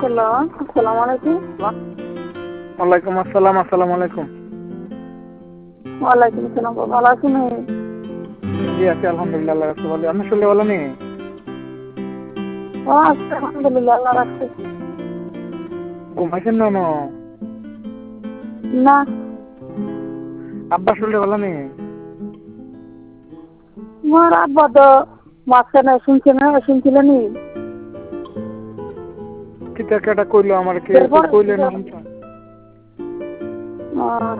Hello, আসসালামু আলাইকুম। ওয়ালাইকুম আসসালাম। আসসালামু আলাইকুম। ওয়ালাইকুম আসসালাম। ভালো আছেন? জি আছি আলহামদুলিল্লাহ, আল্লাহ রাখছে ভালো। আপনি শুনলে ভালো নেই? ও আছি আলহামদুলিল্লাহ, আল্লাহ রাখছে। ঘুমাইছেন না? না, আব্বা শুনলে ভালো নেই? আমার আব্বা তো মাঝখানে শুনছিলেন। কিতা কেটা কইলো আমার কে এরপর কইলেন?